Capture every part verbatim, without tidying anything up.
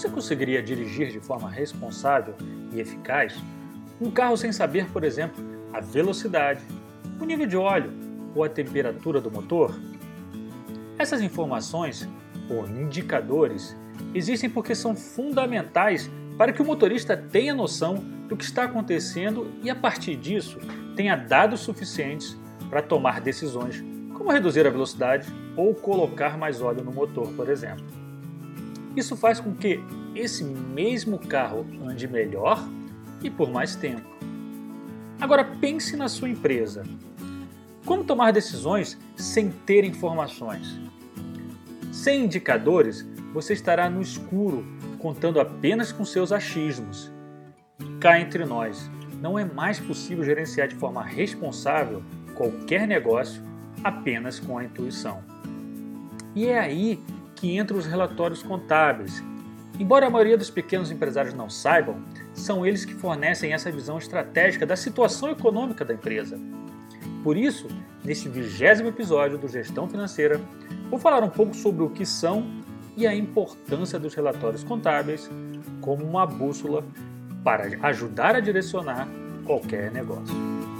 Você conseguiria dirigir de forma responsável e eficaz um carro sem saber, por exemplo, a velocidade, o nível de óleo ou a temperatura do motor? Essas informações, ou indicadores, existem porque são fundamentais para que o motorista tenha noção do que está acontecendo e, a partir disso, tenha dados suficientes para tomar decisões, como reduzir a velocidade ou colocar mais óleo no motor, por exemplo. Isso faz com que esse mesmo carro ande melhor e por mais tempo. Agora pense na sua empresa. Como tomar decisões sem ter informações? Sem indicadores, você estará no escuro, contando apenas com seus achismos. Cá entre nós, não é mais possível gerenciar de forma responsável qualquer negócio apenas com a intuição. E é aí que entram os relatórios contábeis. Embora a maioria dos pequenos empresários não saibam, são eles que fornecem essa visão estratégica da situação econômica da empresa. Por isso, neste vigésimo episódio do Gestão Financeira, vou falar um pouco sobre o que são e a importância dos relatórios contábeis como uma bússola para ajudar a direcionar qualquer negócio.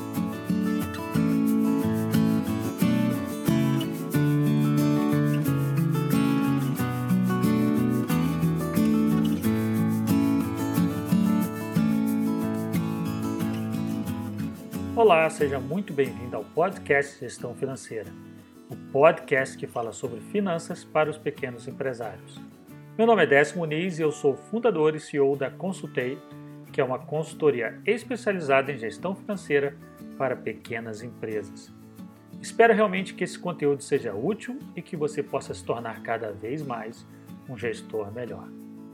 Olá, seja muito bem-vindo ao podcast Gestão Financeira, o podcast que fala sobre finanças para os pequenos empresários. Meu nome é Décio Muniz e eu sou fundador e C E O da Consultei, que é uma consultoria especializada em gestão financeira para pequenas empresas. Espero realmente que esse conteúdo seja útil e que você possa se tornar cada vez mais um gestor melhor.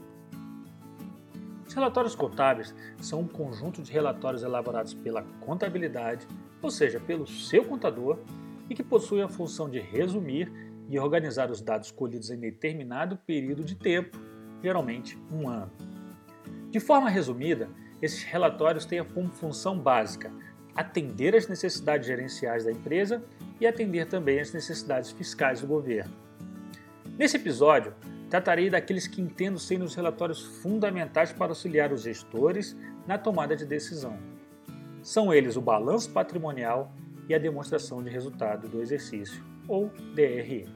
Os relatórios contábeis são um conjunto de relatórios elaborados pela contabilidade, ou seja, pelo seu contador, e que possuem a função de resumir e organizar os dados colhidos em determinado período de tempo, geralmente um ano. De forma resumida, esses relatórios têm como função básica atender às necessidades gerenciais da empresa e atender também às necessidades fiscais do governo. Nesse episódio, tratarei daqueles que entendo serem os relatórios fundamentais para auxiliar os gestores na tomada de decisão. São eles o balanço patrimonial e a demonstração de resultado do exercício, ou D R E.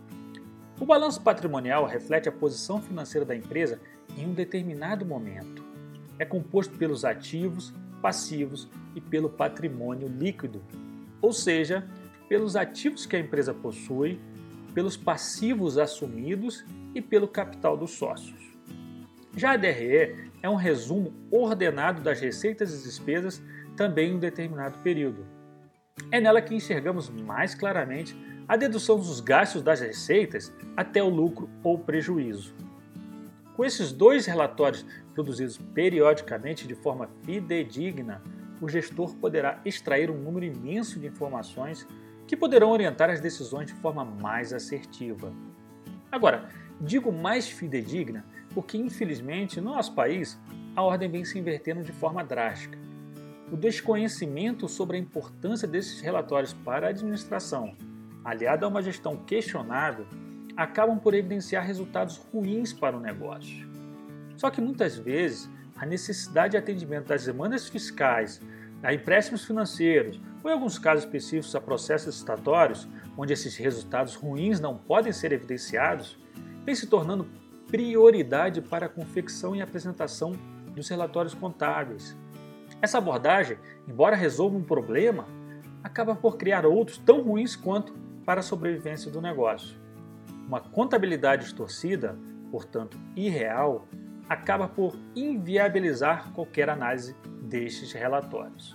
O balanço patrimonial reflete a posição financeira da empresa em um determinado momento. É composto pelos ativos, passivos e pelo patrimônio líquido, ou seja, pelos ativos que a empresa possui, pelos passivos assumidos e pelo capital dos sócios. Já a D R E é um resumo ordenado das receitas e despesas também em um determinado período. É nela que enxergamos mais claramente a dedução dos gastos das receitas até o lucro ou prejuízo. Com esses dois relatórios produzidos periodicamente de forma fidedigna, o gestor poderá extrair um número imenso de informações que poderão orientar as decisões de forma mais assertiva. Agora, digo mais fidedigna porque, infelizmente, no nosso país, a ordem vem se invertendo de forma drástica. O desconhecimento sobre a importância desses relatórios para a administração, aliado a uma gestão questionável, acabam por evidenciar resultados ruins para o negócio. Só que muitas vezes a necessidade de atendimento das demandas fiscais, a empréstimos financeiros ou, em alguns casos específicos, a processos estatórios, onde esses resultados ruins não podem ser evidenciados, vem se tornando prioridade para a confecção e apresentação dos relatórios contábeis. Essa abordagem, embora resolva um problema, acaba por criar outros tão ruins quanto para a sobrevivência do negócio. Uma contabilidade distorcida, portanto irreal, acaba por inviabilizar qualquer análise destes relatórios.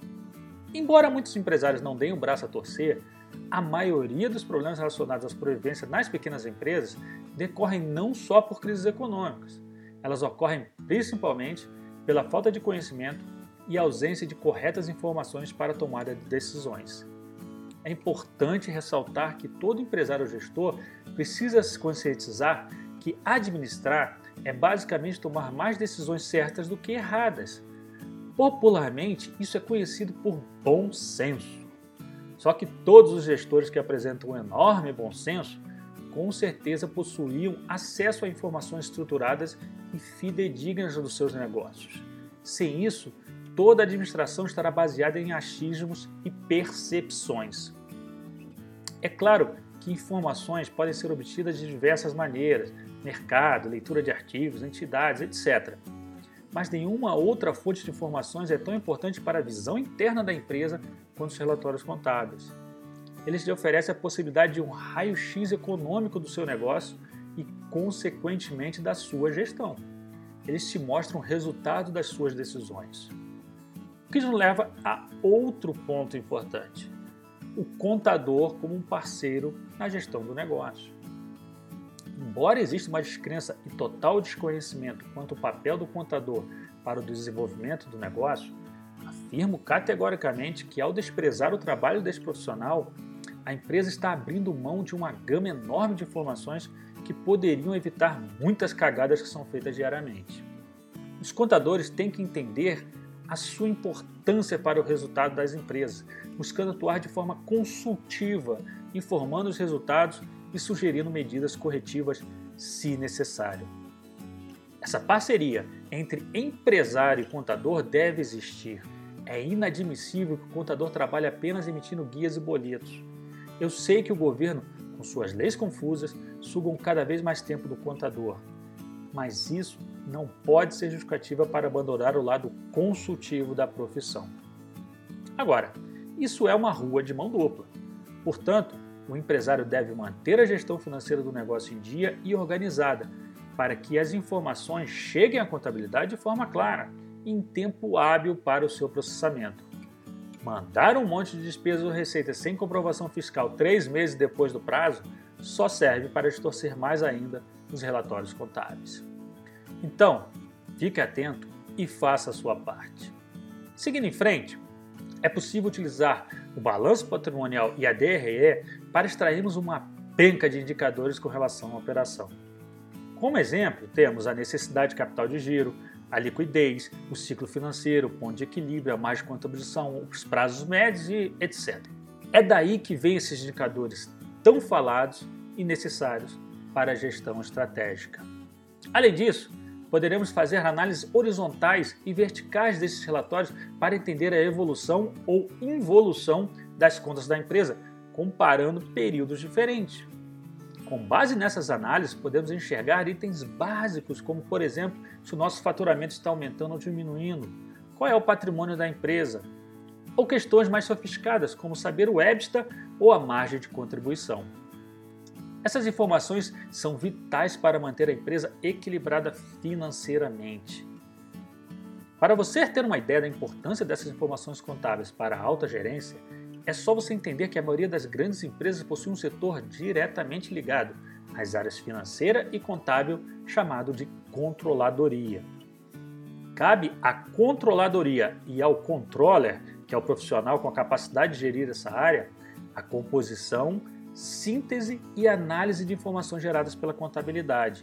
Embora muitos empresários não deem o braço a torcer, a maioria dos problemas relacionados à sobrevivência nas pequenas empresas decorrem não só por crises econômicas, elas ocorrem principalmente pela falta de conhecimento e ausência de corretas informações para a tomada de decisões. É importante ressaltar que todo empresário ou gestor precisa se conscientizar que administrar é basicamente tomar mais decisões certas do que erradas. Popularmente, isso é conhecido por bom senso. Só que todos os gestores que apresentam um enorme bom senso com certeza possuíam acesso a informações estruturadas e fidedignas dos seus negócios. Sem isso, toda a administração estará baseada em achismos e percepções. É claro que informações podem ser obtidas de diversas maneiras, mercado, leitura de artigos, entidades, etcétera. Mas nenhuma outra fonte de informações é tão importante para a visão interna da empresa quanto os relatórios contábeis. Eles lhe oferecem a possibilidade de um raio-x econômico do seu negócio e, consequentemente, da sua gestão. Eles te mostram o resultado das suas decisões. O que nos leva a outro ponto importante: o contador como um parceiro na gestão do negócio. Embora exista uma descrença e total desconhecimento quanto ao papel do contador para o desenvolvimento do negócio, afirmo categoricamente que, ao desprezar o trabalho desse profissional, a empresa está abrindo mão de uma gama enorme de informações que poderiam evitar muitas cagadas que são feitas diariamente. Os contadores têm que entender a sua importância para o resultado das empresas, buscando atuar de forma consultiva, informando os resultados e sugerindo medidas corretivas se necessário. Essa parceria entre empresário e contador deve existir. É inadmissível que o contador trabalhe apenas emitindo guias e boletos. Eu sei que o governo, com suas leis confusas, sugam cada vez mais tempo do contador. Mas isso não pode ser justificativa para abandonar o lado consultivo da profissão. Agora, isso é uma rua de mão dupla. Portanto, o empresário deve manter a gestão financeira do negócio em dia e organizada, para que as informações cheguem à contabilidade de forma clara e em tempo hábil para o seu processamento. Mandar um monte de despesas ou receitas sem comprovação fiscal três meses depois do prazo só serve para distorcer mais ainda os relatórios contábeis. Então, fique atento e faça a sua parte. Seguindo em frente, é possível utilizar o balanço patrimonial e a D R E para extrairmos uma penca de indicadores com relação à operação. Como exemplo, temos a necessidade de capital de giro, a liquidez, o ciclo financeiro, o ponto de equilíbrio, a margem de contabilização, os prazos médios e etcétera. É daí que vêm esses indicadores tão falados e necessários para a gestão estratégica. Além disso, poderemos fazer análises horizontais e verticais desses relatórios para entender a evolução ou involução das contas da empresa, comparando períodos diferentes. Com base nessas análises, podemos enxergar itens básicos, como, por exemplo, se o nosso faturamento está aumentando ou diminuindo, qual é o patrimônio da empresa, ou questões mais sofisticadas, como saber o EBITDA ou a margem de contribuição. Essas informações são vitais para manter a empresa equilibrada financeiramente. Para você ter uma ideia da importância dessas informações contábeis para a alta gerência, é só você entender que a maioria das grandes empresas possui um setor diretamente ligado às áreas financeira e contábil, chamado de controladoria. Cabe à controladoria e ao controller, que é o profissional com a capacidade de gerir essa área, a composição, síntese e análise de informações geradas pela contabilidade.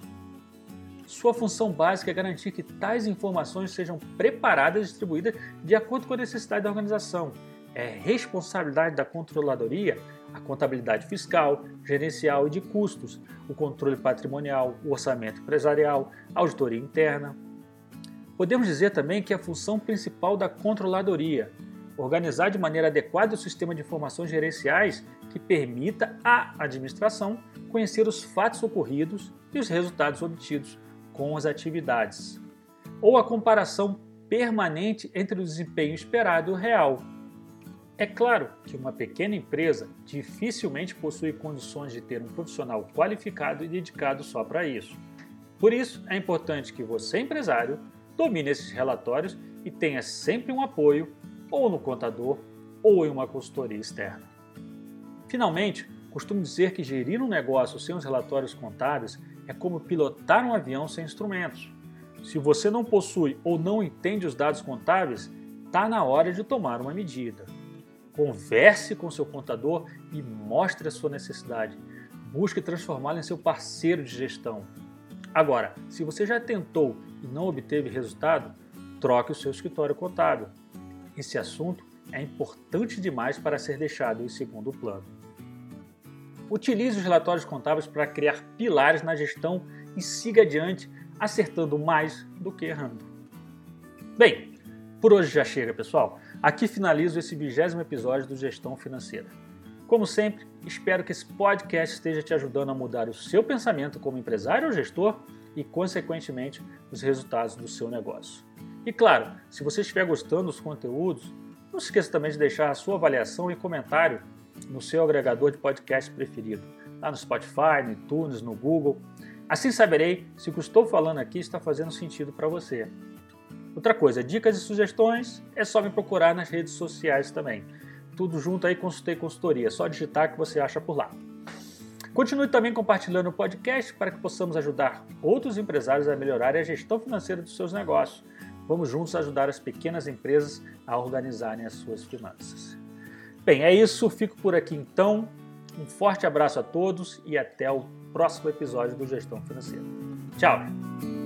Sua função básica é garantir que tais informações sejam preparadas e distribuídas de acordo com a necessidade da organização. É responsabilidade da controladoria a contabilidade fiscal, gerencial e de custos, o controle patrimonial, o orçamento empresarial, a auditoria interna. Podemos dizer também que a função principal da controladoria é organizar de maneira adequada o sistema de informações gerenciais que permita à administração conhecer os fatos ocorridos e os resultados obtidos com as atividades, ou a comparação permanente entre o desempenho esperado e o real. É claro que uma pequena empresa dificilmente possui condições de ter um profissional qualificado e dedicado só para isso. Por isso, é importante que você, empresário, domine esses relatórios e tenha sempre um apoio, ou no contador, ou em uma consultoria externa. Finalmente, costumo dizer que gerir um negócio sem os relatórios contábeis é como pilotar um avião sem instrumentos. Se você não possui ou não entende os dados contábeis, está na hora de tomar uma medida. Converse com seu contador e mostre a sua necessidade. Busque transformá-lo em seu parceiro de gestão. Agora, se você já tentou e não obteve resultado, troque o seu escritório contábil. Esse assunto é importante demais para ser deixado em segundo plano. Utilize os relatórios contábeis para criar pilares na gestão e siga adiante, acertando mais do que errando. Bem, por hoje já chega, pessoal. Aqui finalizo esse vigésimo episódio do Gestão Financeira. Como sempre, espero que esse podcast esteja te ajudando a mudar o seu pensamento como empresário ou gestor e, consequentemente, os resultados do seu negócio. E claro, se você estiver gostando dos conteúdos, não se esqueça também de deixar a sua avaliação e comentário no seu agregador de podcast preferido, lá no Spotify, no iTunes, no Google. Assim saberei se o que estou falando aqui está fazendo sentido para você. Outra coisa, dicas e sugestões, é só me procurar nas redes sociais também. Tudo junto aí, Consultei Consultoria, só digitar que você acha por lá. Continue também compartilhando o podcast para que possamos ajudar outros empresários a melhorarem a gestão financeira dos seus negócios. Vamos juntos ajudar as pequenas empresas a organizarem as suas finanças. Bem, é isso, fico por aqui então. Um forte abraço a todos e até o próximo episódio do Gestão Financeira. Tchau!